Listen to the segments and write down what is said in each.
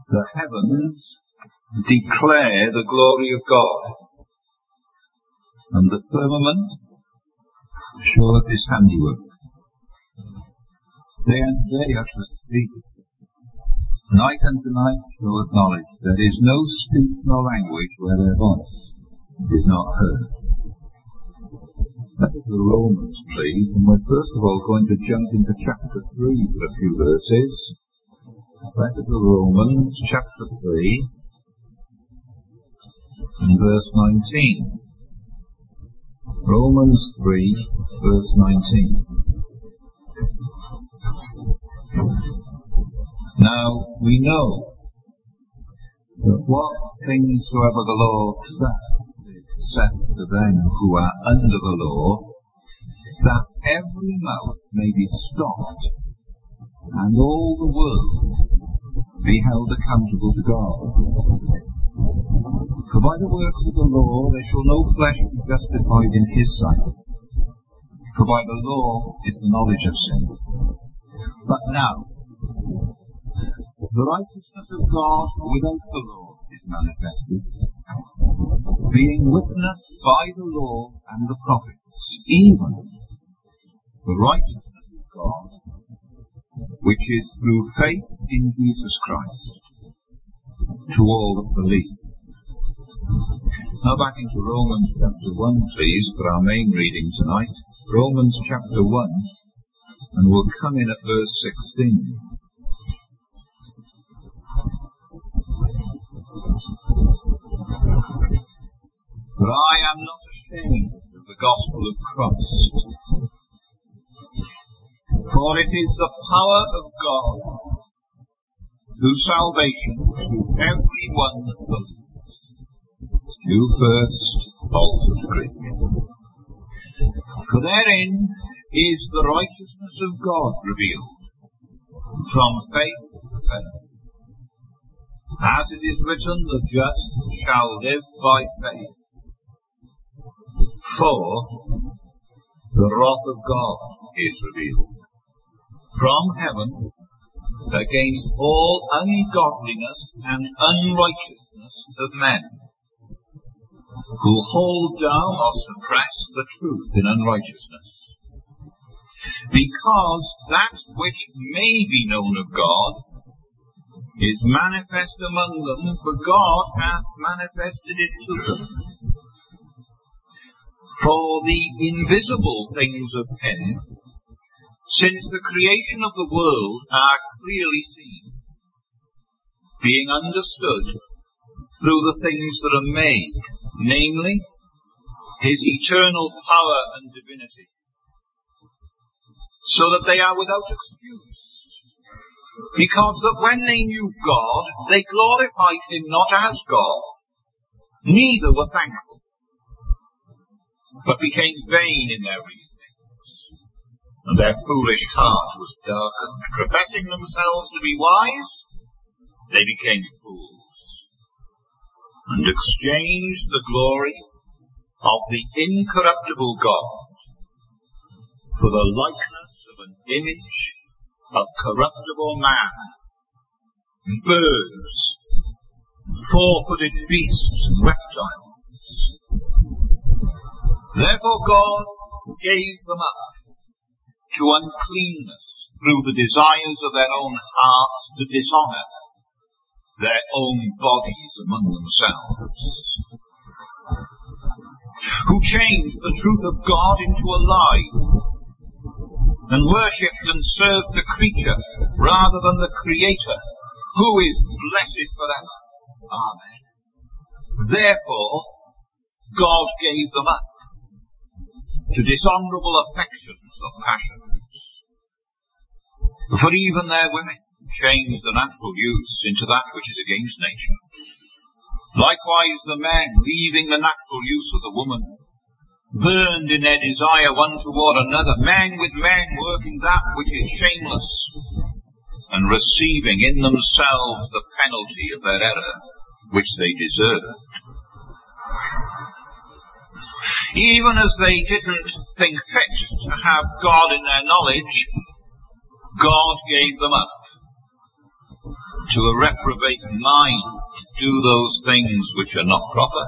The heavens declare the glory of God, and the firmament showeth his handiwork. Day and day uttereth speech, night unto night showeth knowledge. There is no speech nor language where their voice is not heard. Let us to Romans, please, and we're first of all going to jump into chapter 3 for a few verses. Let us to Romans chapter 3 and verse 19. Romans 3 verse 19. Now we know that what things soever the law saith to them who are under the law, that every mouth may be stopped, and all the world be held accountable to God. For by the works of the law there shall no flesh be justified in his sight, for by the law is the knowledge of sin. But now, the righteousness of God without the law is manifested, being witnessed by the law and the prophets, even the righteousness of God, which is through faith in Jesus Christ, to all that believe. Now back into Romans chapter 1, please, for our main reading tonight. Romans chapter 1, and we'll come in at verse 16. For I am not ashamed of the gospel of Christ, for it is the power of God to salvation to every one that believes, Jew first, also to Greek. For therein is the righteousness of God revealed, from faith to faith. As it is written, the just shall live by faith. For the wrath of God is revealed from heaven against all ungodliness and unrighteousness of men, who hold down or suppress the truth in unrighteousness. Because that which may be known of God is manifest among them, for God hath manifested it to them. For the invisible things of Him, since the creation of the world, are clearly seen, being understood through the things that are made, namely, His eternal power and divinity, so that they are without excuse. Because that when they knew God, they glorified Him not as God, neither were thankful, but became vain in their reasonings, and their foolish heart was darkened. Professing themselves to be wise, they became fools, and exchanged the glory of the incorruptible God for the likeness of an image of corruptible man, birds, four-footed beasts, and reptiles. Therefore God gave them up to uncleanness through the desires of their own hearts, to dishonour their own bodies among themselves, who changed the truth of God into a lie, and worshipped and served the creature rather than the Creator, who is blessed forever. Amen. Therefore God gave them up to dishonourable affections or passions. For even their women changed the natural use into that which is against nature. Likewise the men, leaving the natural use of the woman, burned in their desire one toward another, men with men working that which is shameless, and receiving in themselves the penalty of their error, which they deserved. Even as they didn't think fit to have God in their knowledge, God gave them up to a reprobate mind do those things which are not proper,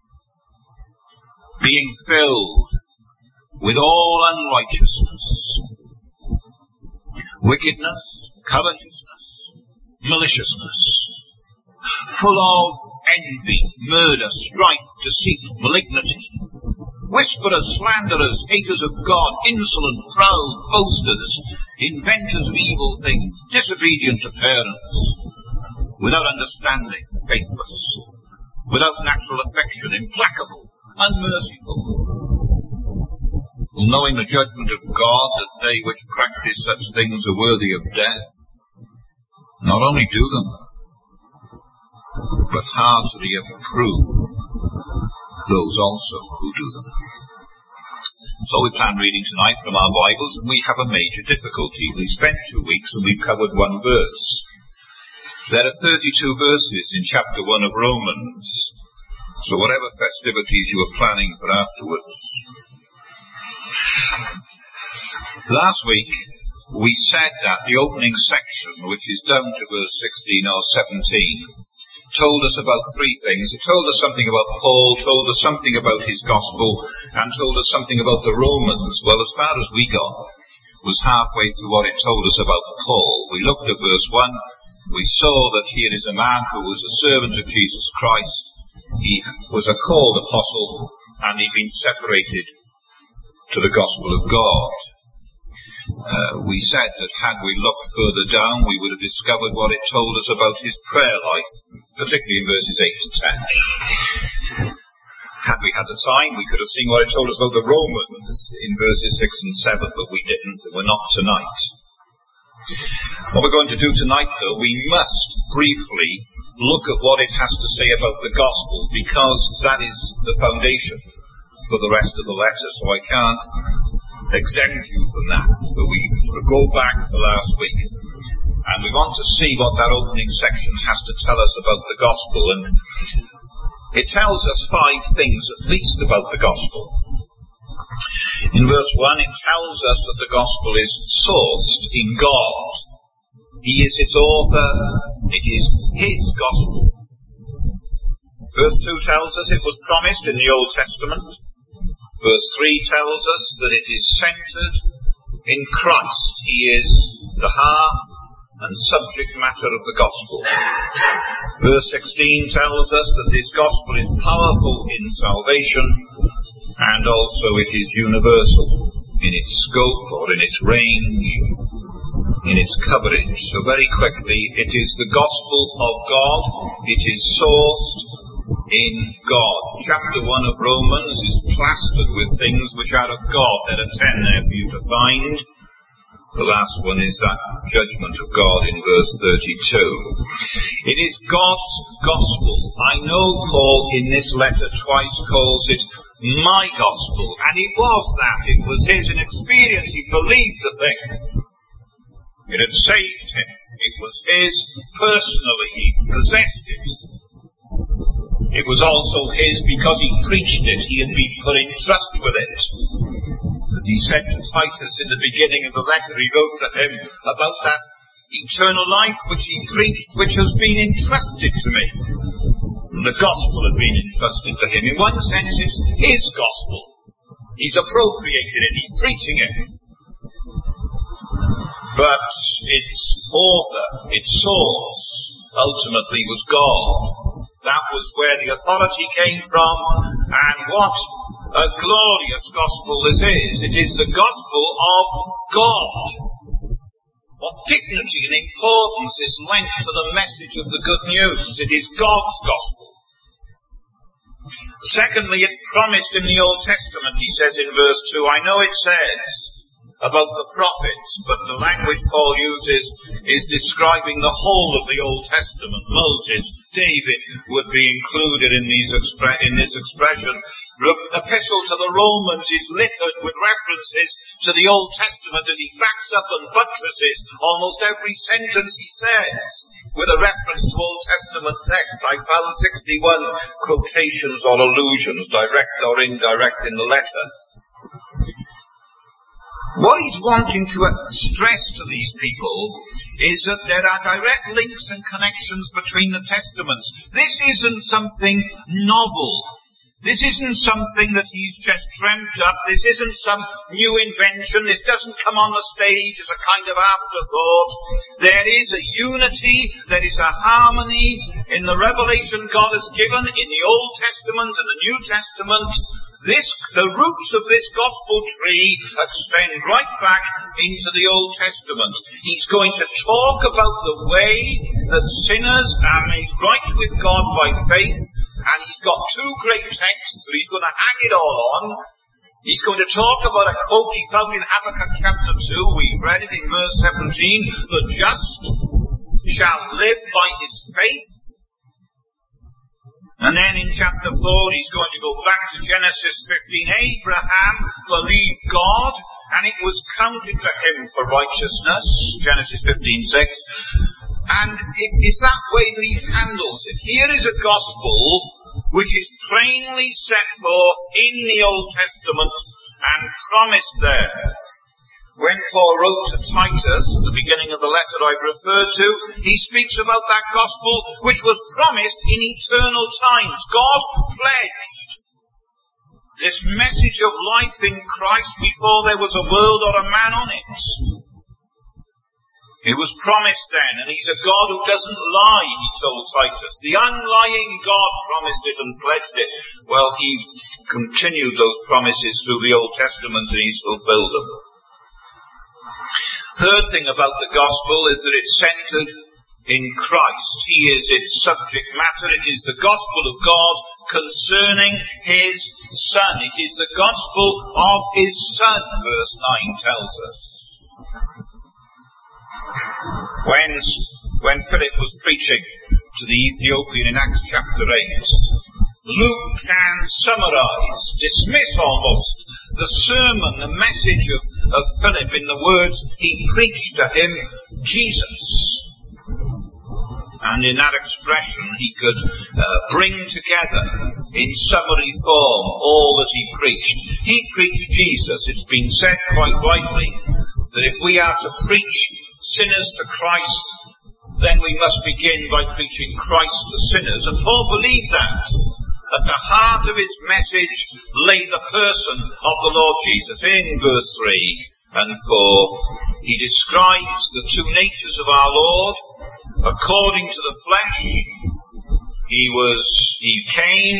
being filled with all unrighteousness, wickedness, covetousness, maliciousness, full of envy, murder, strife, deceit, malignity, whisperers, slanderers, haters of God, insolent, proud, boasters, inventors of evil things, disobedient to parents, without understanding, faithless, without natural affection, implacable, unmerciful, knowing the judgment of God, that they which practice such things are worthy of death, not only do them, but heartily approve those also who do them. So we plan reading tonight from our Bibles, and we have a major difficulty. We spent 2 weeks and we've covered one verse. There are 32 verses in chapter 1 of Romans, so whatever festivities you are planning for afterwards. Last week we said that the opening section, which is down to verse 16 or 17, told us about three things. It told us something about Paul, told us something about his gospel, and told us something about the Romans. Well, as far as we got was halfway through what it told us about Paul. We looked at verse 1. We saw that here is a man who was a servant of Jesus Christ. He was a called apostle, and he'd been separated to the gospel of God. We said that had we looked further down, we would have discovered what it told us about his prayer life, particularly in verses 8 to 10. Had we had the time, we could have seen what it told us about the Romans in verses 6 and 7, but we didn't, and we're not tonight. What we're going to do tonight, though, we must briefly look at what it has to say about the gospel, because that is the foundation for the rest of the letter, so I can't exempt you from that. So we sort of go back to last week, and we want to see what that opening section has to tell us about the gospel. And it tells us 5 things at least about the gospel. In verse 1 it tells us that the gospel is sourced in God. He is its author. It is his gospel. Verse 2 tells us it was promised in the Old Testament. Verse 3 tells us that it is centered in Christ. He is the heart and subject matter of the gospel. Verse 16 tells us that this gospel is powerful in salvation, and also it is universal in its scope or in its range, in its coverage. So very quickly, it is the gospel of God. It is sourced in God. Chapter 1 of Romans is plastered with things which are of God. There are 10 there for you to find. The last one is that judgment of God in verse 32. It is God's gospel. I know Paul in this letter twice calls it my gospel, and it was that. It was his experience. He believed the thing. It had saved him. It was his personally. He possessed it. It was also his because he preached it. He had been put in trust with it. As he said to Titus in the beginning of the letter, he wrote to him about that eternal life which he preached, which has been entrusted to me. And the gospel had been entrusted to him. In one sense, it's his gospel. He's appropriated it. He's preaching it. But its author, its source, ultimately was God. That was where the authority came from, and what a glorious gospel this is. It is the gospel of God. What dignity and importance is lent to the message of the good news. It is God's gospel. Secondly, it's promised in the Old Testament. He says in verse 2, I know it says about the prophets, but the language Paul uses is describing the whole of the Old Testament. Moses, David would be included in this expression. The epistle to the Romans is littered with references to the Old Testament as he backs up and buttresses almost every sentence he says with a reference to Old Testament text. I found 61 quotations or allusions, direct or indirect, in the letter. What he's wanting to stress to these people is that there are direct links and connections between the testaments. This isn't something novel. This isn't something that he's just dreamt up. This isn't some new invention. This doesn't come on the stage as a kind of afterthought. There is a unity, there is a harmony in the revelation God has given in the Old Testament and the New Testament. The roots of this gospel tree extend right back into the Old Testament. He's going to talk about the way that sinners are made right with God by faith. And he's got two great texts that he's going to hang it all on. He's going to talk about a quote he found in Habakkuk chapter 2. We've read it in verse 17. The just shall live by his faith. And then in chapter 4, he's going to go back to Genesis 15. Abraham believed God, and it was counted to him for righteousness. Genesis 15:6. And it's that way that he handles it. Here is a gospel which is plainly set forth in the Old Testament and promised there. When Paul wrote to Titus, at the beginning of the letter I've referred to, he speaks about that gospel which was promised in eternal times. God pledged this message of life in Christ before there was a world or a man on it. It was promised then, and he's a God who doesn't lie, he told Titus. The unlying God promised it and pledged it. Well, he continued those promises through the Old Testament and he's fulfilled them. Third thing about the gospel is that it's centered in Christ. He is its subject matter. It is the gospel of God concerning his Son. It is the gospel of his Son, verse 9 tells us. When Philip was preaching to the Ethiopian in Acts chapter 8, Luke can summarize, dismiss almost, the sermon, the message of Philip in the words he preached to him, Jesus. And in that expression he could bring together in summary form all that he preached. He preached Jesus. It's been said quite rightly that if we are to preach sinners to Christ, then we must begin by preaching Christ to sinners. And Paul believed that. At the heart of his message lay the person of the Lord Jesus. In verse 3 and 4, he describes the two natures of our Lord. According to the flesh, he came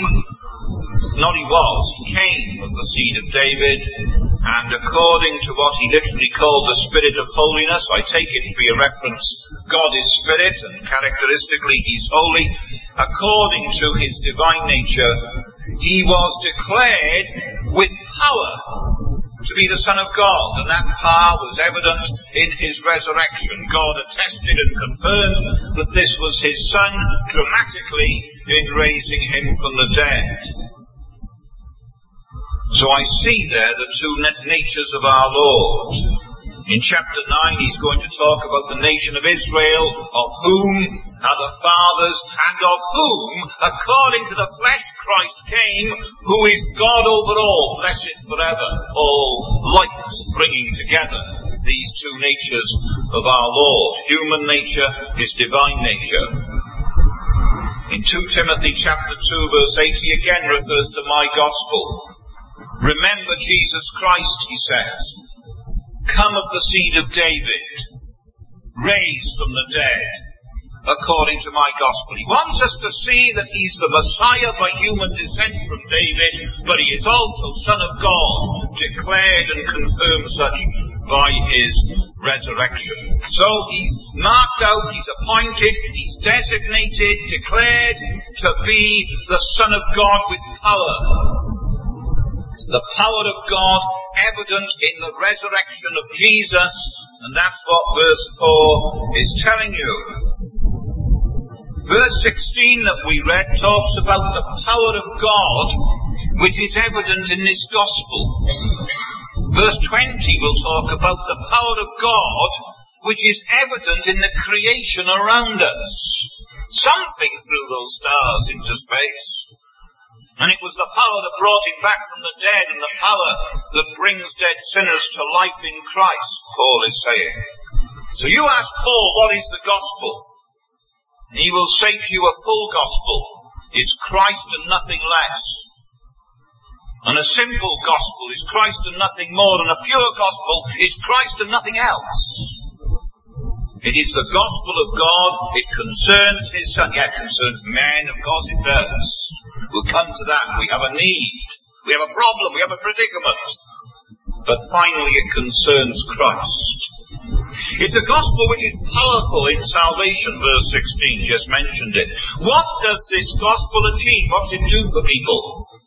of the seed of David, and according to what he literally called the Spirit of holiness, I take it to be a reference, God is Spirit, and characteristically he's holy. According to his divine nature, he was declared with power to be the Son of God, and that power was evident in his resurrection. God attested and confirmed that this was his Son dramatically in raising him from the dead. So I see there the two natures of our Lord. In chapter 9 he's going to talk about the nation of Israel, of whom are the fathers, and of whom, according to the flesh, Christ came, who is God over all, blessed forever. Paul likes bringing together these two natures of our Lord. Human nature, his divine nature. In 2 Timothy chapter 2 verse 8 he again refers to my gospel. Remember Jesus Christ, he says, come of the seed of David, raised from the dead, according to my gospel. He wants us to see that he's the Messiah by human descent from David, but he is also Son of God, declared and confirmed such by his resurrection. So he's marked out, he's appointed, he's designated, declared to be the Son of God with power. The power of God evident in the resurrection of Jesus, and that's what verse 4 is telling you. Verse 16 that we read talks about the power of God which is evident in this gospel. Verse 20 will talk about the power of God which is evident in the creation around us. Something threw those stars into space. And it was the power that brought him back from the dead, and the power that brings dead sinners to life in Christ, Paul is saying. So you ask Paul, what is the gospel? And he will say to you, a full gospel is Christ and nothing less. And a simple gospel is Christ and nothing more, and a pure gospel is Christ and nothing else. It is the gospel of God. It concerns His Son. Yeah, it concerns men. Of course it does. We'll come to that. We have a need. We have a problem. We have a predicament. But finally it concerns Christ. It's a gospel which is powerful in salvation. Verse 16 just mentioned it. What does this gospel achieve? What does it do for people?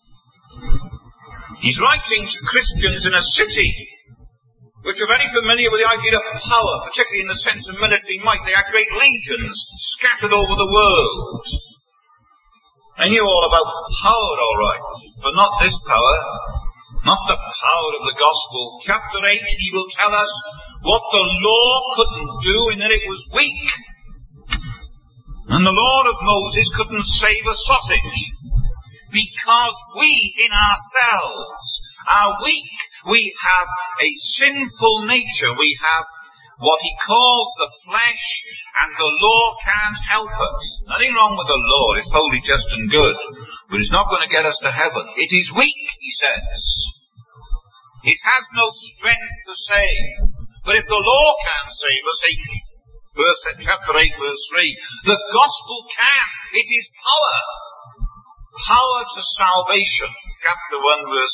He's writing to Christians in a city which are very familiar with the idea of power, particularly in the sense of military might. They are great legions scattered over the world. They knew all about power, all right, but not this power, not the power of the gospel. Chapter 8, he will tell us what the law couldn't do in that it was weak. And the law of Moses couldn't save a sausage. Because we in ourselves are weak. We have a sinful nature. We have what he calls the flesh, and the law can't help us. Nothing wrong with the law. It's holy, just and good. But it's not going to get us to heaven. It is weak, he says. It has no strength to save. But if the law can save us, chapter 8, verse 3, the gospel can. It is power. Power to salvation. Chapter 1, verse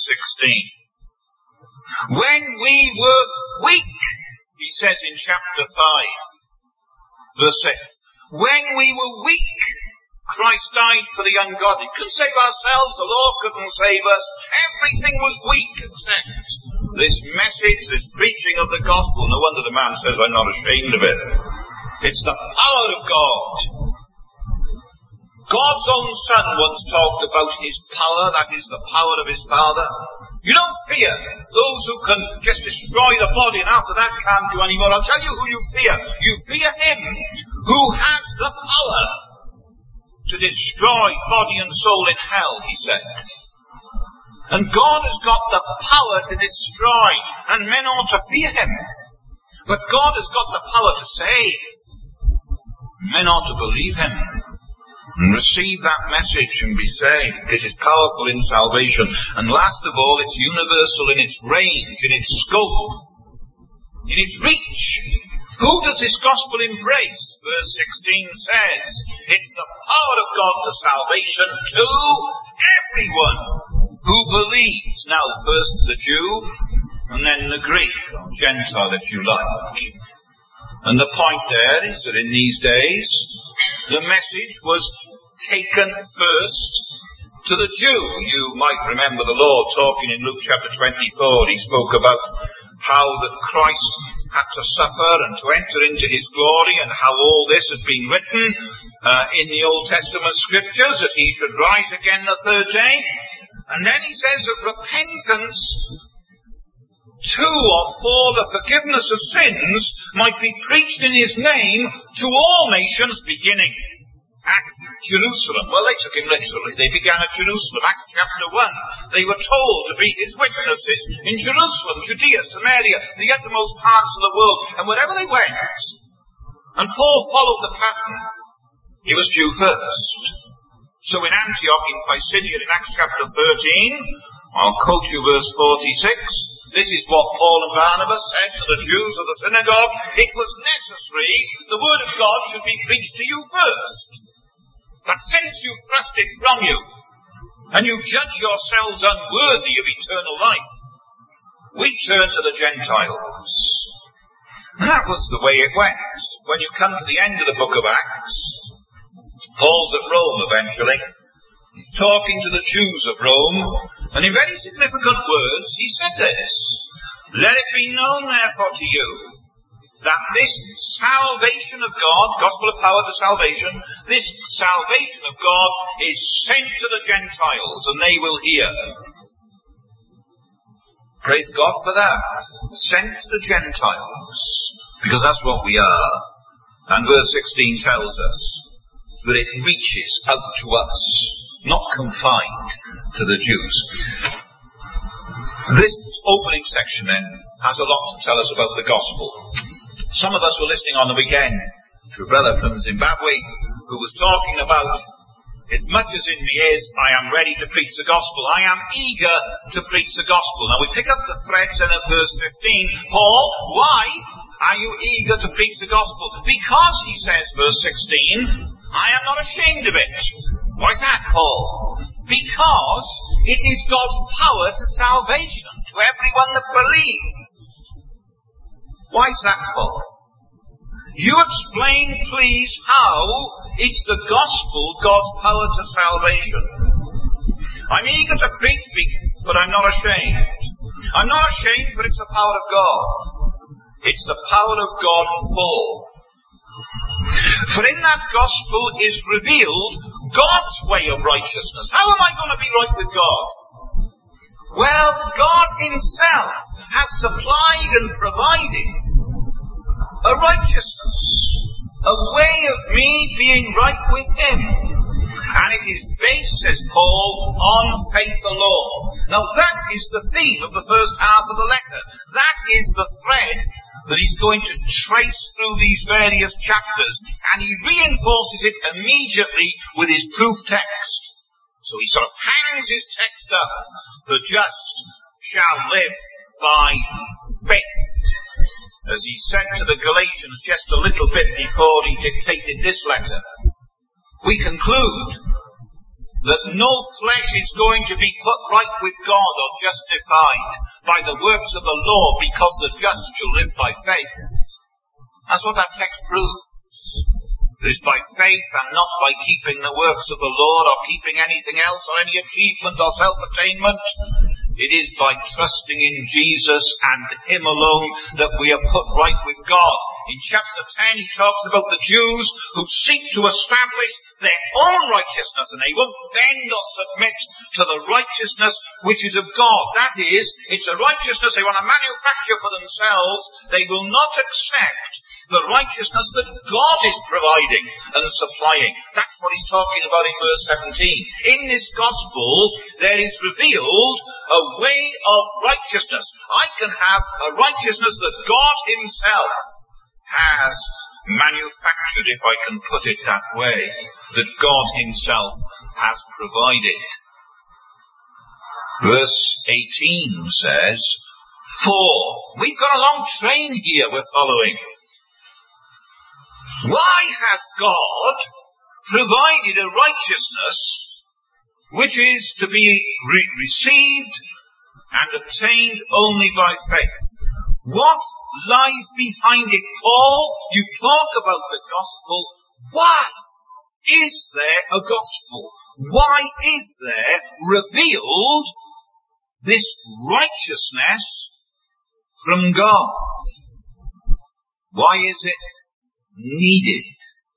16. When we were weak, he says in chapter 5, verse 6, when we were weak, Christ died for the ungodly. Couldn't save ourselves, the law couldn't save us. Everything was weak except this message, this preaching of the gospel. No wonder the man says, I'm not ashamed of it. It's the power of God. God's own Son once talked about His power, that is the power of His Father. You don't fear those who can just destroy the body and after that can't do any more. I'll tell you who you fear. You fear Him who has the power to destroy body and soul in hell, he said. And God has got the power to destroy, and men ought to fear Him. But God has got the power to save. Men ought to believe Him and receive that message and be saved. It is powerful in salvation. And last of all, it's universal in its range, in its scope, in its reach. Who does this gospel embrace? Verse 16 says, it's the power of God to salvation to everyone who believes. Now, first the Jew, and then the Greek, or Gentile if you like. And the point there is that in these days, the message was taken first to the Jew. You might remember the Lord talking in Luke chapter 24. He spoke about how that Christ had to suffer and to enter into His glory, and how all this had been written in the Old Testament scriptures, that He should rise again the third day. And then He says that repentance to or for the forgiveness of sins might be preached in His name to all nations, beginning at Jerusalem. Well, they took Him literally. They began at Jerusalem. Acts chapter 1. They were told to be His witnesses in Jerusalem, Judea, Samaria, the uttermost parts of the world. And wherever they went, and Paul followed the pattern, he was Jew first. So in Antioch, in Pisidia, in Acts chapter 13, I'll quote you verse 46. This is what Paul and Barnabas said to the Jews of the synagogue. It was necessary the word of God should be preached to you first. But since you thrust it from you, and you judge yourselves unworthy of eternal life, we turn to the Gentiles. And that was the way it went. When you come to the end of the book of Acts, Paul's at Rome eventually. He's talking to the Jews of Rome, and in very significant words, he said this: let it be known, therefore, to you, that this salvation of God, gospel of power to salvation, this salvation of God is sent to the Gentiles, and they will hear. Praise God for that. Sent to the Gentiles, because that's what we are. And verse 16 tells us that it reaches out to us. not confined to the Jews. This opening section then has a lot to tell us about the gospel. Some of us were listening on the weekend to a brother from Zimbabwe who was talking about, as much as in me is, I am ready to preach the gospel. I am eager to preach the gospel. Now we pick up the threads in at verse 15. Paul, why are you eager to preach the gospel? Because, he says, verse 16, I am not ashamed of it. Why's that, Paul? Because it is God's power to salvation to everyone that believes. Why's that, Paul? You explain, please, how it's the gospel, God's power to salvation. I'm eager to preach, but I'm not ashamed. I'm not ashamed, for it's the power of God. It's the power of God full. For in that gospel is revealed God's way of righteousness. How am I going to be right with God? Well, God himself has supplied and provided a righteousness, a way of me being right with him. And it is based, says Paul, on faith alone. Now that is the theme of the first half of the letter. That is the thread that he's going to trace through these various chapters. And he reinforces it immediately with his proof text. So he sort of hangs his text up. The just shall live by faith. As he said to the Galatians just a little bit before he dictated this letter. We conclude that no flesh is going to be put right with God or justified by the works of the law, because the just shall live by faith. That's what that text proves. It is by faith and not by keeping the works of the law or keeping anything else or any achievement or self-attainment. It is by trusting in Jesus and him alone that we are put right with God. In chapter 10 he talks about the Jews who seek to establish their own righteousness, and they won't bend or submit to the righteousness which is of God. That is, it's a righteousness they want to manufacture for themselves. They will not accept the righteousness that God is providing and supplying. That's what he's talking about in verse 17. In this gospel, there is revealed a way of righteousness. I can have a righteousness that God himself has manufactured, if I can put it that way, that God himself has provided. Verse 18 says, for we've got a long train here we're following. Why has God provided a righteousness which is to be received and obtained only by faith? What lies behind it, Paul? You talk about the gospel. Why is there a gospel? Why is there revealed this righteousness from God? Why is it needed?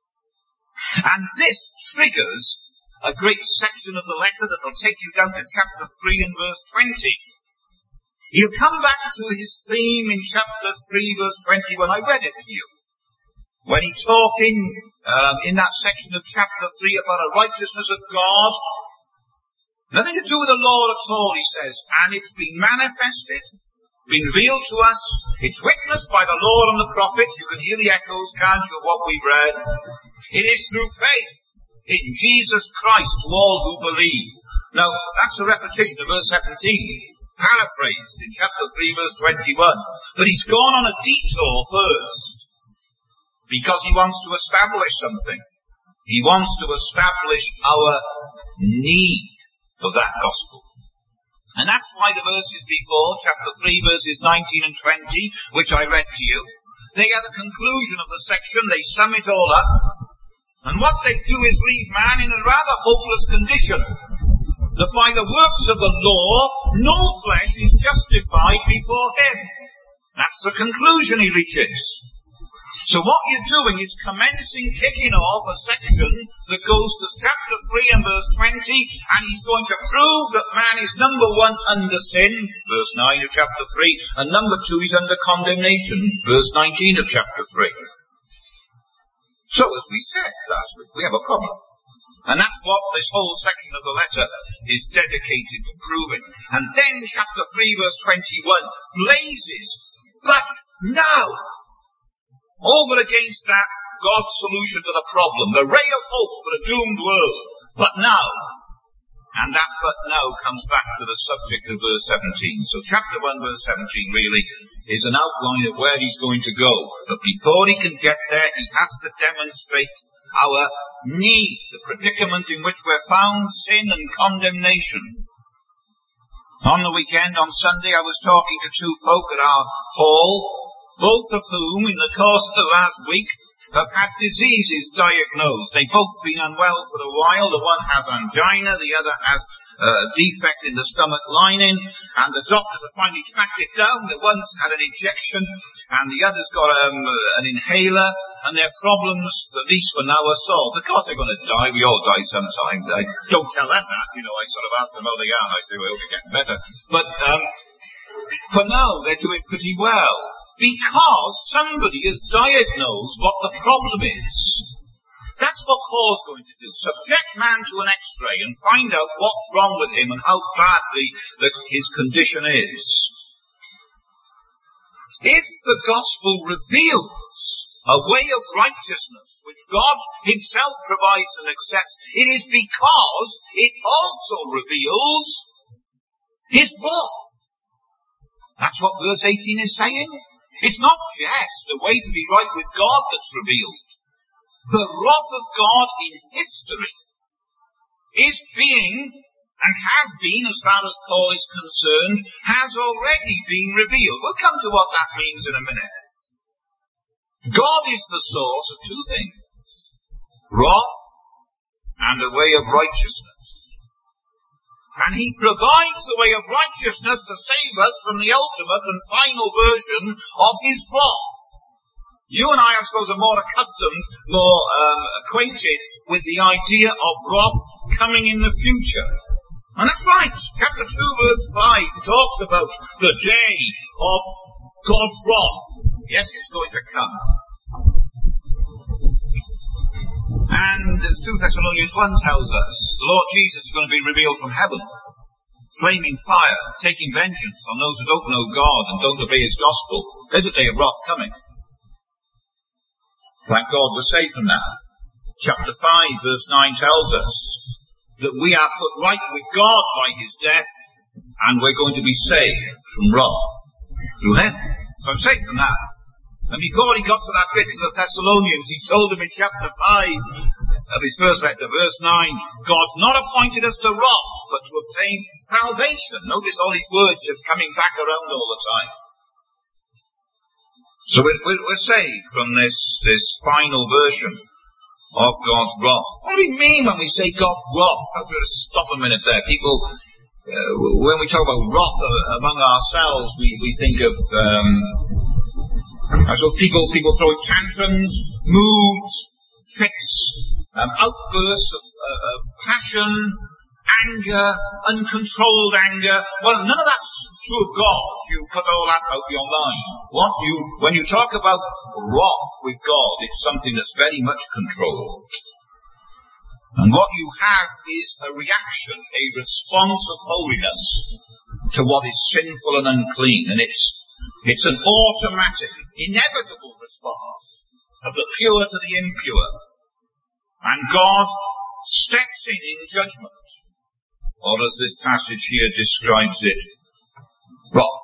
And this triggers a great section of the letter that will take you down to chapter 3 and verse 20. He'll come back to his theme in chapter 3 verse 20 when I read it to you. When he's talking in that section of chapter 3 about a righteousness of God, nothing to do with the law at all, he says, and it's been manifested, been revealed to us, it's witnessed by the Lord and the prophets. You can hear the echoes, can't you, of what we've read. It is through faith in Jesus Christ to all who believe. Now, that's a repetition of verse 17, paraphrased in chapter 3 verse 21. But he's gone on a detour first, because he wants to establish something. He wants to establish our need of that gospel. And that's why the verses before, chapter 3 verses 19 and 20, which I read to you, they are the conclusion of the section. They sum it all up. And what they do is leave man in a rather hopeless condition. That by the works of the law, no flesh is justified before him. That's the conclusion he reaches. So what you're doing is kicking off a section that goes to chapter 3 and verse 20, and he's going to prove that man is number 1 under sin, verse 9 of chapter 3, and number 2 he's under condemnation, verse 19 of chapter 3. So as we said last week, we have a problem. And that's what this whole section of the letter is dedicated to proving. And then chapter 3 verse 21 blazes, but now, over against that, God's solution to the problem, the ray of hope for a doomed world, but now. And that but now comes back to the subject of verse 17. So chapter 1 verse 17 really is an outline of where he's going to go. But before he can get there, he has to demonstrate our need, the predicament in which we're found, sin and condemnation. On the weekend, on Sunday, I was talking to two folk at our hall, both of whom, in the course of the last week, have had diseases diagnosed. They've both been unwell for a while. The one has angina, the other has a defect in the stomach lining, and the doctors have finally tracked it down. The one's had an injection, and the other's got an inhaler, and their problems, at least for now, are solved. Of course they're going to die. We all die sometime. I don't tell them that. I sort of ask them how they are, and I say, well, you're getting better. But for now, they're doing pretty well. Because somebody has diagnosed what the problem is. That's what Paul's going to do. Subject man to an x-ray and find out what's wrong with him and how badly his condition is. If the gospel reveals a way of righteousness which God himself provides and accepts, it is because it also reveals his wrath. That's what verse 18 is saying. It's not just the way to be right with God that's revealed. The wrath of God in history is being, and has been, as far as Paul is concerned, has already been revealed. We'll come to what that means in a minute. God is the source of two things: wrath and a way of righteousness. And he provides the way of righteousness to save us from the ultimate and final version of his wrath. You and I suppose, are more accustomed, more acquainted with the idea of wrath coming in the future. And that's right. Chapter 2 verse 5 talks about the day of God's wrath. Yes, it's going to come. And as 2 Thessalonians 1 tells us, the Lord Jesus is going to be revealed from heaven, flaming fire, taking vengeance on those who don't know God and don't obey his gospel. There's a day of wrath coming. Thank God we're saved from that. Chapter 5 verse 9 tells us that we are put right with God by his death, and we're going to be saved from wrath through heaven. So I'm saved from that. And before he got to that bit to the Thessalonians, he told them in chapter 5 of his first letter, verse 9, God's not appointed us to wrath, but to obtain salvation. Notice all these words just coming back around all the time. So we're saved from this final version of God's wrath. What do we mean when we say God's wrath? I've got to stop a minute there. People, when we talk about wrath among ourselves, we think of so people throw tantrums, moods, fits, outbursts of passion, anger, uncontrolled anger. Well, none of that's true of God. You cut all that out of your mind. When you talk about wrath with God, it's something that's very much controlled. And what you have is a reaction, a response of holiness to what is sinful and unclean. And it's an automatic, inevitable response of the pure to the impure. And God steps in judgment. Or as this passage here describes it, wrath.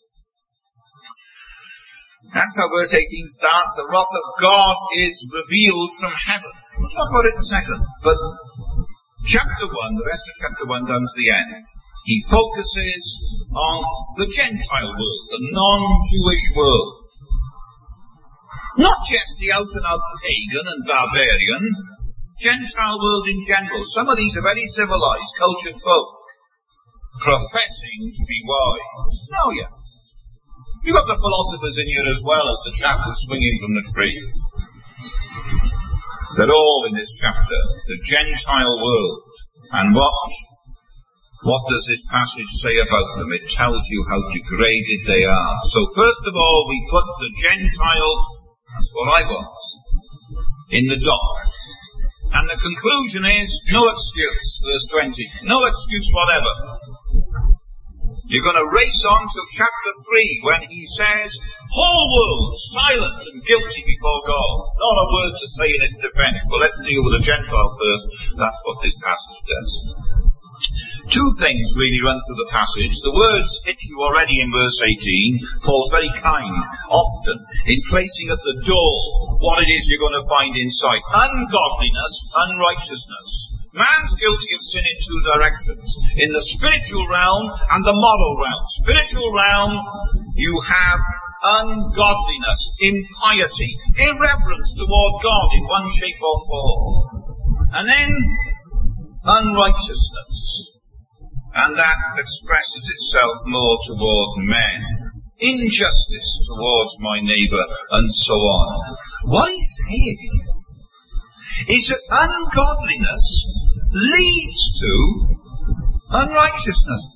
That's how verse 18 starts. The wrath of God is revealed from heaven. We'll talk about it in a second. But chapter 1, the rest of chapter 1 down to the end, he focuses on the Gentile world, the non-Jewish world. Not just the out-and-out pagan and barbarian, Gentile world in general. Some of these are very civilized, cultured folk, professing to be wise. Oh yes. You've got the philosophers in here as well as the chap who's swinging from the tree. They're all in this chapter, the Gentile world. And what does this passage say about them? It tells you how degraded they are. So first of all, we put the Gentile, that's what I was, in the dock. And the conclusion is, no excuse, verse 20. No excuse whatever. You're going to race on to chapter 3 when he says, whole world silent and guilty before God. Not a word to say in its defense, but let's deal with the Gentile first. That's what this passage does. Two things really run through the passage. The words hit you already in verse 18. Paul's very kind, often, in placing at the door what it is you're going to find inside. Ungodliness, unrighteousness. Man's guilty of sin in two directions. In the spiritual realm and the moral realm. Spiritual realm, you have ungodliness, impiety, irreverence toward God in one shape or form. And then unrighteousness. And that expresses itself more toward men. Injustice towards my neighbour, and so on. What he's saying is that ungodliness leads to unrighteousness.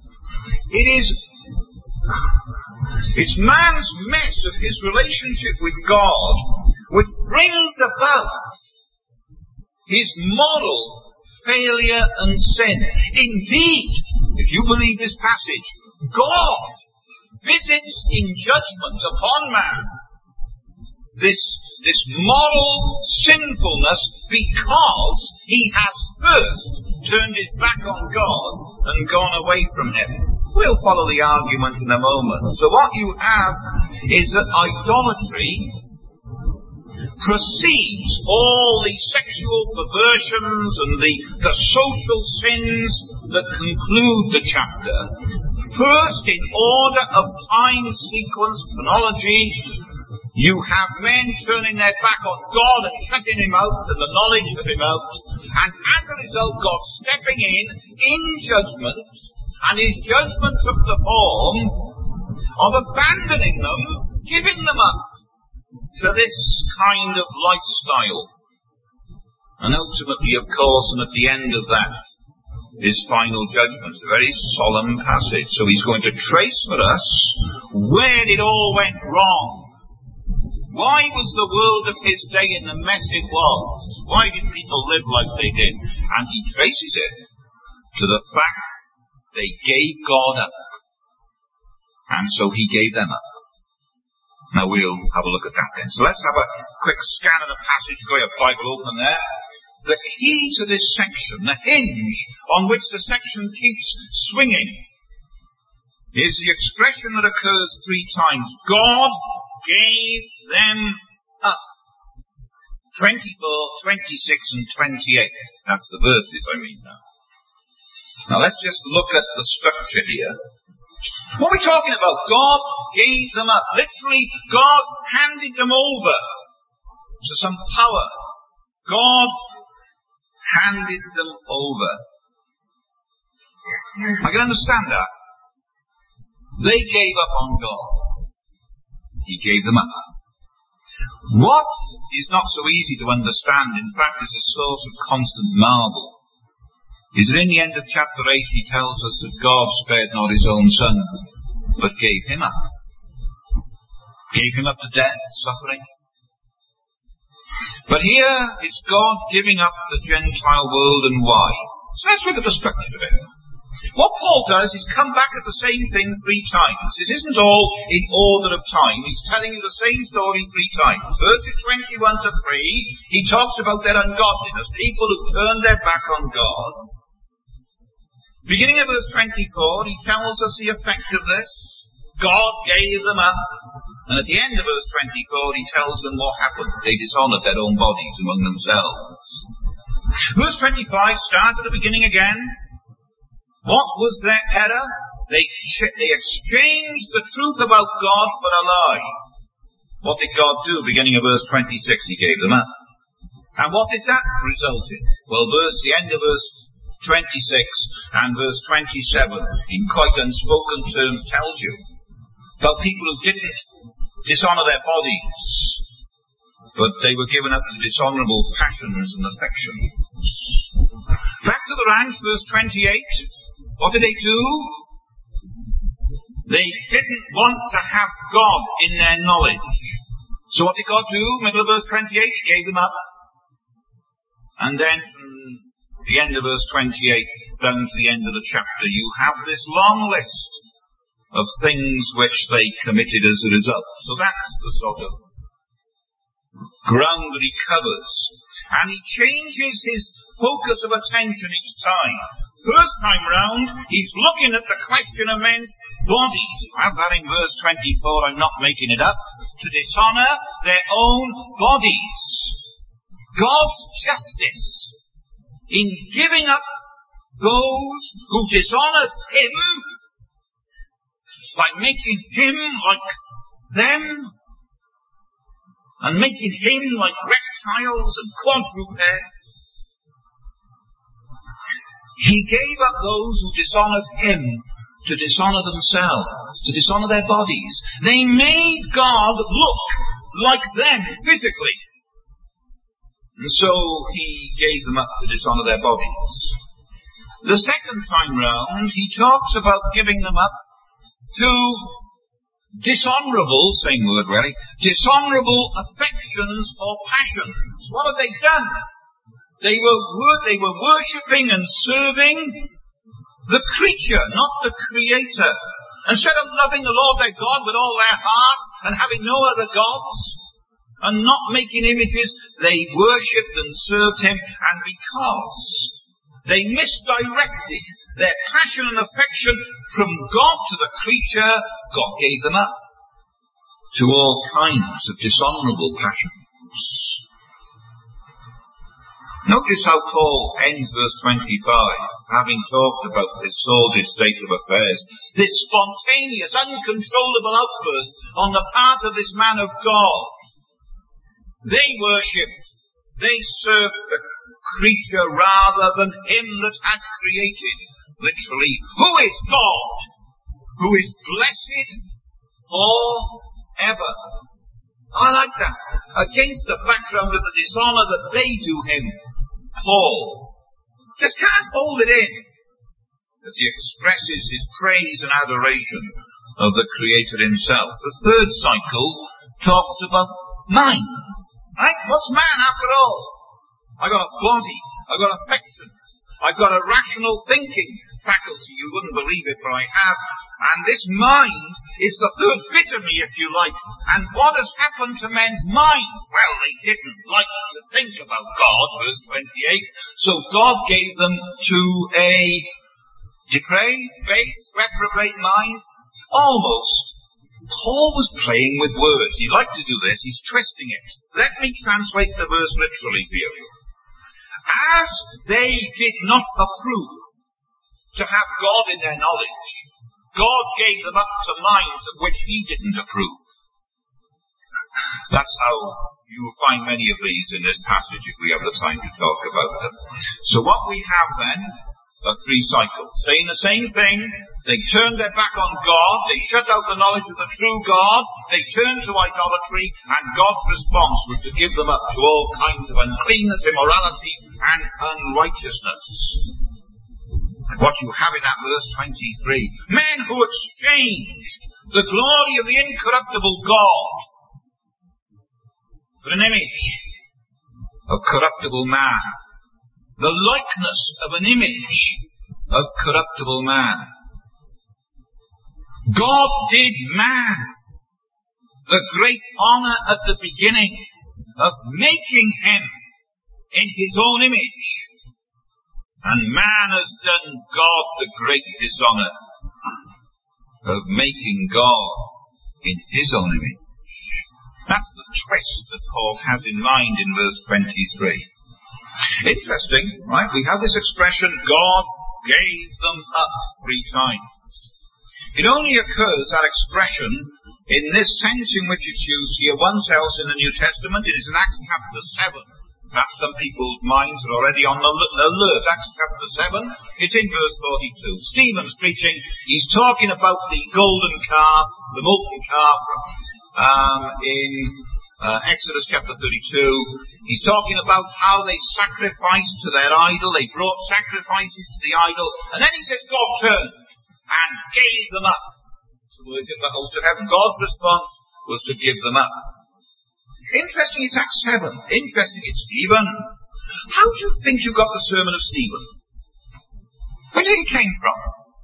It's man's mess of his relationship with God which brings about his moral failure and sin. Indeed, if you believe this passage, God visits in judgment upon man this moral sinfulness because he has first turned his back on God and gone away from him. We'll follow the argument in a moment. So what you have is that idolatry precedes all the sexual perversions and the social sins that conclude the chapter. First, in order of time sequence, chronology, you have men turning their back on God and shutting him out and the knowledge of him out, and as a result God stepping in judgment, and his judgment took the form of abandoning them, giving them up to this kind of lifestyle. And ultimately, of course, and at the end of that, his final judgment. A very solemn passage. So he's going to trace for us where it all went wrong. Why was the world of his day in the mess it was? Why did people live like they did? And he traces it to the fact they gave God up. And so he gave them up. Now we'll have a look at that then. So let's have a quick scan of the passage. You've got your Bible open there. The key to this section, the hinge on which the section keeps swinging, is the expression that occurs 3 times. God gave them up. 24, 26 and 28. That's the verses I mean now. Now let's just look at the structure here. What are we talking about? God gave them up. Literally, God handed them over to some power. God handed them over. I can understand that. They gave up on God. He gave them up. What is not so easy to understand, in fact is a source of constant marvel, is that in the end of chapter 8 he tells us that God spared not his own son, but gave him up. Gave him up to death, suffering. But here it's God giving up the Gentile world, and why? So let's look at the structure of it. What Paul does is come back at the same thing 3 times. This isn't all in order of time. He's telling you the same story 3 times. Verses 21 to 3, he talks about their ungodliness, people who turned their back on God. Beginning of verse 24, he tells us the effect of this. God gave them up. And at the end of verse 24, he tells them what happened. They dishonored their own bodies among themselves. Verse 25, start at the beginning again. What was their error? They exchanged the truth about God for a lie. What did God do? Beginning of verse 26, he gave them up. And what did that result in? Well, the end of verse 26 and verse 27, in quite unspoken terms, tells you about people who didn't dishonour their bodies, but they were given up to dishonourable passions and affections. Back to the ranks, verse 28. What did they do? They didn't want to have God in their knowledge. So what did God do? Middle of verse 28, he gave them up. And then from the end of verse 28 down to the end of the chapter, you have this long list of things which they committed as a result. So that's the sort of ground that he covers. And he changes his focus of attention each time. First time round, he's looking at the question of men's bodies. You have that in verse 24, I'm not making it up. To dishonour their own bodies. God's justice in giving up those who dishonoured him by making him like them and making him like reptiles and quadrupeds. He gave up those who dishonoured him to dishonour themselves, to dishonour their bodies. They made God look like them physically. And so he gave them up to dishonour their bodies. The second time round, he talks about giving them up to dishonourable, same word really, dishonourable affections or passions. What have they done? They were worshipping and serving the creature, not the Creator. Instead of loving the Lord their God with all their heart and having no other gods and not making images, they worshipped and served him, and because they misdirected their passion and affection from God to the creature, God gave them up to all kinds of dishonourable passions. Notice how Paul ends verse 25, having talked about this sordid state of affairs, this spontaneous, uncontrollable outburst on the part of this man of God. They worshipped, they served the creature rather than him that had created. Literally, who is God? Who is blessed forever. I like that. Against the background of the dishonour that they do him, Paul just can't hold it in as he expresses his praise and adoration of the Creator himself. The third cycle talks about mind. Right? What's man after all? I got a body. I got affections. I've got a rational thinking faculty. You wouldn't believe it, but I have. And this mind is the third bit of me, if you like. And what has happened to men's minds? Well, they didn't like to think about God, verse 28. So God gave them to a depraved, base, reprobate mind. Almost. Paul was playing with words. He liked to do this. He's twisting it. Let me translate the verse literally for you. As they did not approve to have God in their knowledge, God gave them up to minds of which he didn't approve. That's how you will find many of these in this passage if we have the time to talk about them. So what we have then are three cycles, saying the same thing. They turned their back on God, they shut out the knowledge of the true God, they turned to idolatry, and God's response was to give them up to all kinds of uncleanness, immorality, and unrighteousness. And what you have in that verse 23, men who exchanged the glory of the incorruptible God for an image of corruptible man, the likeness of an image of corruptible man. God did man the great honour at the beginning of making him in his own image. And man has done God the great dishonour of making God in his own image. That's the twist that Paul has in mind in verse 23. Interesting, right? We have this expression, God gave them up 3 times. It only occurs, that expression, in this sense in which it's used here once else in the New Testament. It is in Acts chapter 7. Perhaps some people's minds are already on the alert. Acts chapter 7, it's in verse 42. Stephen's preaching, he's talking about the golden calf, the molten calf, in Exodus chapter 32. He's talking about how they sacrificed to their idol. They brought sacrifices to the idol. And then he says God turned and gave them up to worship the host of heaven. God's response was to give them up. Interesting, it's Acts 7. Interesting, it's Stephen How do you think you got the sermon of Stephen? Where do you think it came from?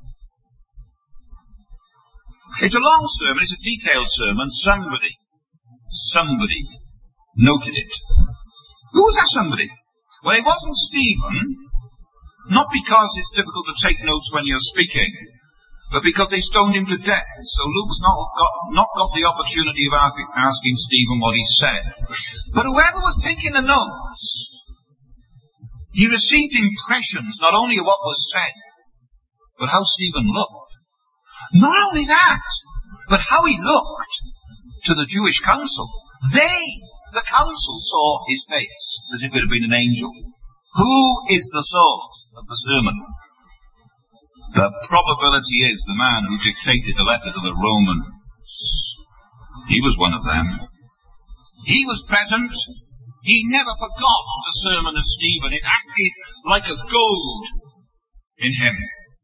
It's a long sermon, it's a detailed sermon. Somebody noted it. Who was that somebody? Well, it wasn't Stephen, not because it's difficult to take notes when you're speaking, but because they stoned him to death. So Luke's not got the opportunity of asking Stephen what he said. But whoever was taking the notes, he received impressions not only of what was said, but how Stephen looked. Not only that, but how he looked to the Jewish council. The council, saw his face as if it had been an angel. Who is the source of the sermon? The probability is the man who dictated the letter to the Romans. He was one of them. He was present. He never forgot the sermon of Stephen. It acted like a goad in him.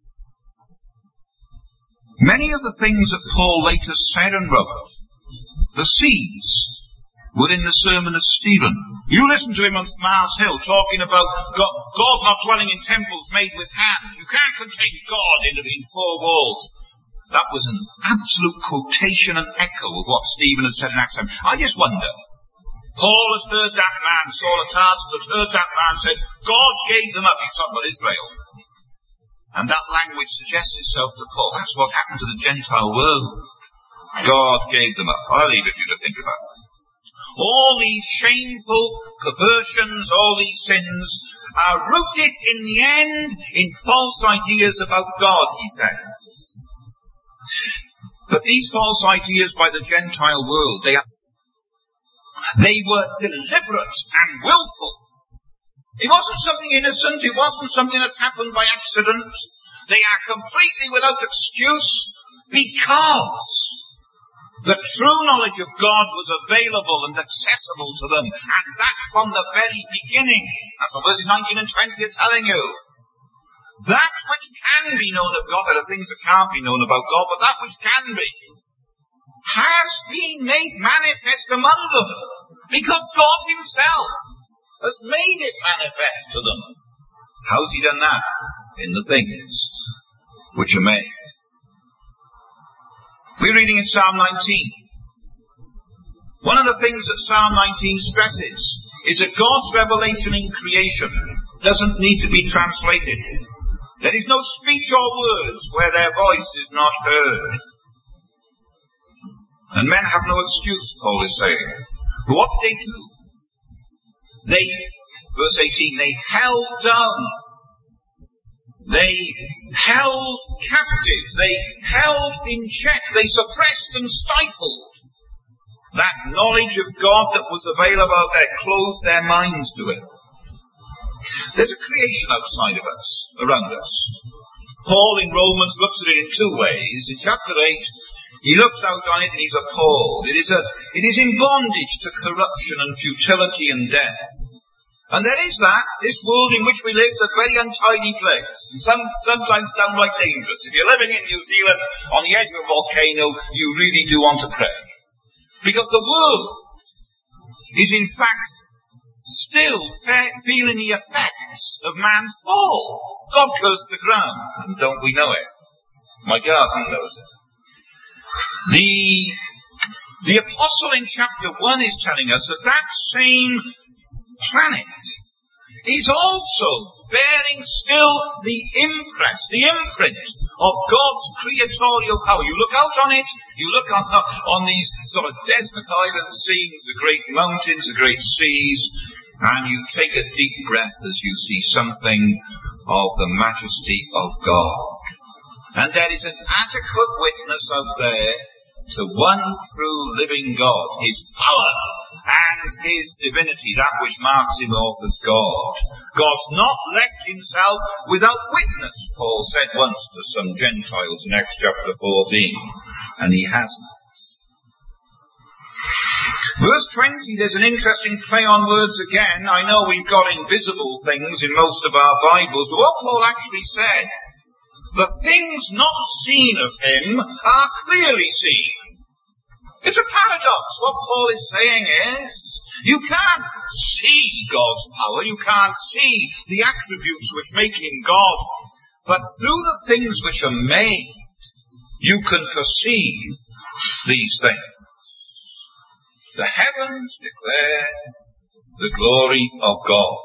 Many of the things that Paul later said and wrote, the seeds were in the sermon of Stephen. You listen to him on Mars Hill talking about God not dwelling in temples made with hands. You can't contain God in four walls. That was an absolute quotation and echo of what Stephen had said in Acts 7. I just wonder, Paul had heard that man, Saul of Tarsus had heard that man said, God gave them up, he's talking about Israel. And that language suggests itself to Paul. That's what happened to the Gentile world. God gave them up. I'll leave it for you to think about. All these shameful perversions, all these sins, are rooted in the end in false ideas about God, he says. But these false ideas by the Gentile world, they were deliberate and willful. It wasn't something innocent, it wasn't something that happened by accident. They are completely without excuse because the true knowledge of God was available and accessible to them, and that from the very beginning. That's what verses 19 and 20 are telling you. That which can be known of God, there are things that can't be known about God, but that which can be, has been made manifest among them, because God himself has made it manifest to them. How's he done that? In the things which are made. We're reading in Psalm 19. One of the things that Psalm 19 stresses is that God's revelation in creation doesn't need to be translated. There is no speech or words where their voice is not heard. And men have no excuse, Paul is saying. But what did they do? Verse 18, they held down. They held captive. They held in check. They suppressed and stifled that knowledge of God that was available out there, closed their minds to it. There's a creation outside of us, around us. Paul in Romans looks at it in two ways. In chapter 8, he looks out on it and he's appalled. It is in bondage to corruption and futility and death. And there is that. This world in which we live is a very untidy place. And sometimes downright dangerous. If you're living in New Zealand on the edge of a volcano, you really do want to pray. Because the world is in fact still feeling the effects of man's fall. God cursed the ground, and don't we know it? My garden knows it. The apostle in chapter 1 is telling us that that same planet is also bearing still the imprint of God's creatorial power. You look out on it, you look on these sort of desert island scenes, the great mountains, the great seas, and you take a deep breath as you see something of the majesty of God. And there is an adequate witness out there to one true living God, his power and his divinity, that which marks him off as God. God's not left himself without witness, Paul said once to some Gentiles in Acts chapter 14, and he hasn't. Verse 20, there's an interesting play on words again. I know we've got invisible things in most of our Bibles, but what Paul actually said, the things not seen of him are clearly seen. It's a paradox. What Paul is saying is, You can't see God's power. You can't see the attributes which make him God. But through the things which are made, you can perceive these things. The heavens declare the glory of God.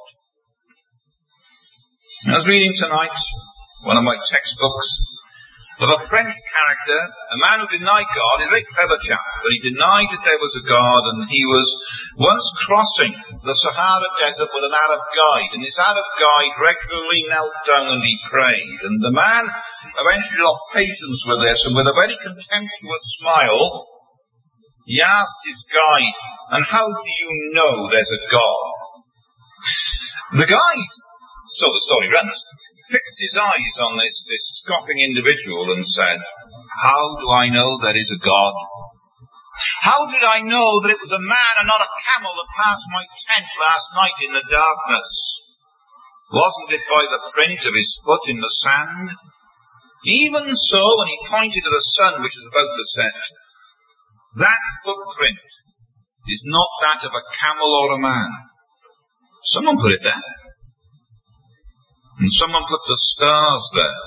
I was reading tonight one of my textbooks of a French character, a man who denied God. He's a very clever chap, but he denied that there was a God, and he was once crossing the Sahara Desert with an Arab guide, and this Arab guide regularly knelt down and he prayed, and the man eventually lost patience with this, and with a very contemptuous smile, he asked his guide, "And how do you know there's a God?" The guide, so the story runs, fixed his eyes on this scoffing individual and said, "How do I know there is a God? How did I know that it was a man and not a camel that passed my tent last night in the darkness? Wasn't it by the print of his foot in the sand? Even so," and he pointed to the sun which is about to set, "that footprint is not that of a camel or a man. Someone put it there. And someone put the stars there."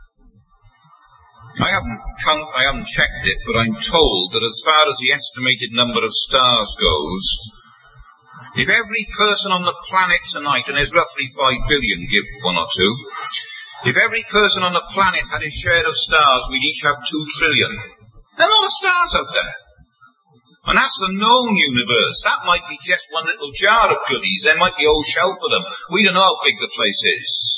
I haven't checked it, but I'm told that as far as the estimated number of stars goes, if every person on the planet tonight, and there's roughly 5 billion, give one or two, if every person on the planet had his share of stars, we'd each have 2 trillion. There are a lot of stars out there. And that's the known universe. That might be just one little jar of goodies. There might be a whole shelf of them. We don't know how big the place is.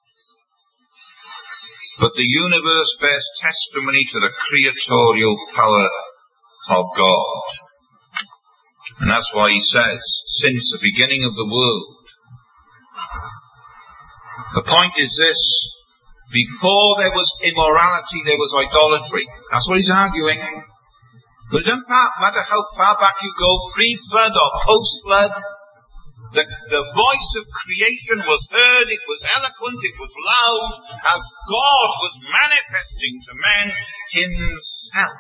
But the universe bears testimony to the creatorial power of God. And that's why he says, since the beginning of the world. The point is this: before there was immorality, there was idolatry. That's what he's arguing. But it doesn't matter how far back you go, pre-flood or post-flood, the voice of creation was heard, it was eloquent, it was loud, as God was manifesting to men himself.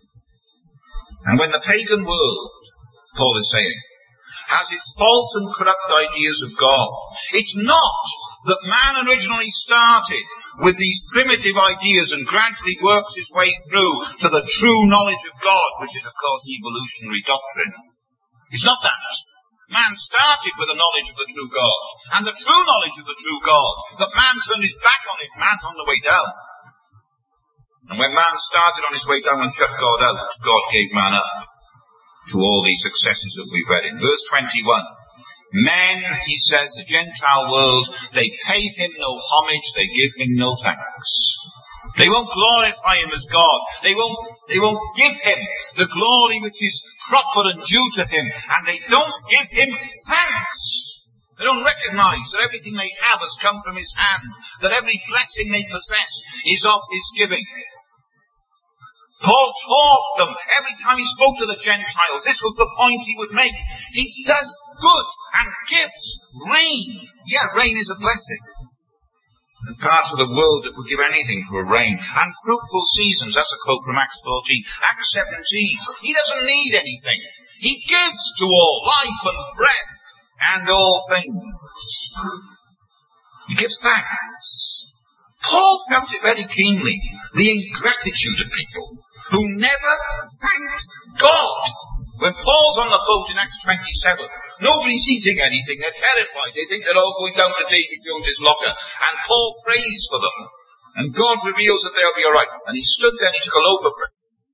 And when the pagan world, Paul is saying, has its false and corrupt ideas of God, it's not that man originally started with these primitive ideas and gradually works his way through to the true knowledge of God, which is, of course, evolutionary doctrine. It's not that. Man started with the knowledge of the true God, and the true knowledge of the true God, that man turned his back on it, man's on the way down. And when man started on his way down and shut God out, God gave man up to all these successes that we've read in. Verse 21. Men, he says, the Gentile world, they pay him no homage, they give him no thanks. They won't glorify him as God. They won't give him the glory which is proper and due to him. And they don't give him thanks. They don't recognize that everything they have has come from his hand, that every blessing they possess is of his giving. Paul taught them every time he spoke to the Gentiles. This was the point he would make. He does good and gives rain. Yeah, rain is a blessing. In parts of the world that would give anything for a rain. And fruitful seasons. That's a quote from Acts 14. Acts 17. He doesn't need anything. He gives to all life and breath and all things. He gives thanks. Paul felt it very keenly, the ingratitude of people who never thanked God. When Paul's on the boat in Acts 27, nobody's eating anything, they're terrified, they think they're all going down to Davy Jones's locker, and Paul prays for them, and God reveals that they'll be alright. And he stood there and he took a loaf of bread.